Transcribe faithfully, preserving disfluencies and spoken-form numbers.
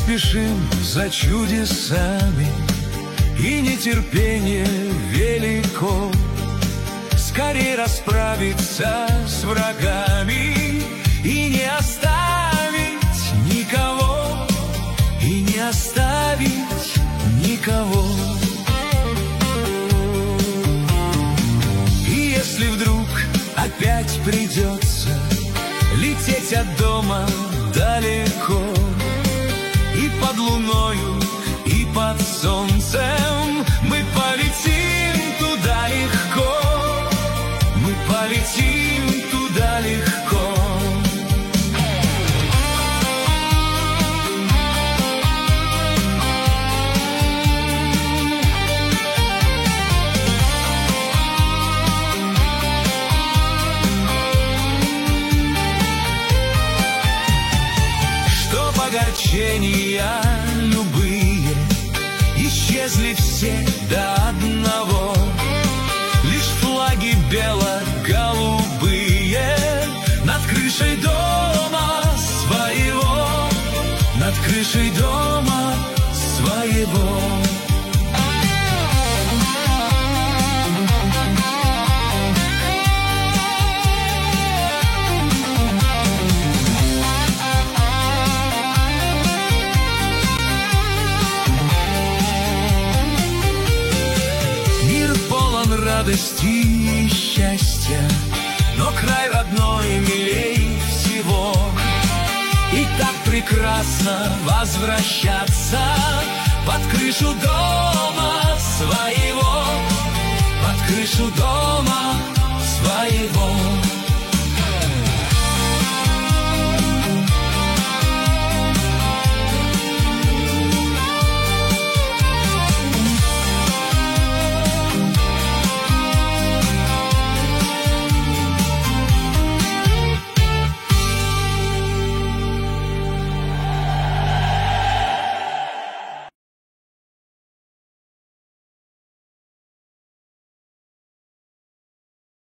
спешим за чудесами, и нетерпение велико скорее расправиться с врагами и не оставить никого, и не оставить никого. И если вдруг опять придется лететь от дома далеко, и под луною, и под солнцем, мы полетим туда легко, мы полетим туда легко. Чтоб огорчения любые исчезли все до одного, лишь флаги бело-голубые над крышей дома своего, над крышей дома своего. Радости и счастья, но край родной милей всего. И так прекрасно возвращаться под крышу дома своего, под крышу дома.